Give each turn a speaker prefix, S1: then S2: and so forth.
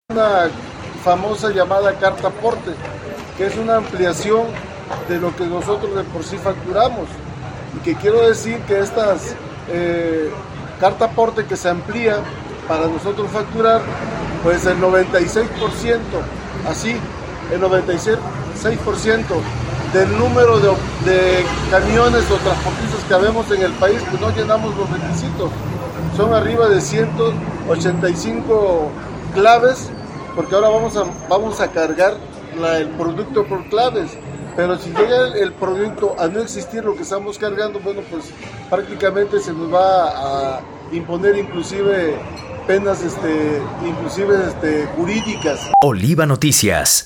S1: Una famosa llamada carta aporte, que es una ampliación de lo que nosotros de por sí facturamos, y que quiero decir que estas carta aporte que se amplía para nosotros facturar, pues el 96%, así, el 96% del número de camiones o transportistas que habemos en el país, pues no llenamos los requisitos. Son arriba de 185 claves, porque ahora vamos a cargar el producto por claves. Pero si llega el producto a no existir lo que estamos cargando, bueno, pues prácticamente se nos va a imponer inclusive penas jurídicas.
S2: Oliva Noticias.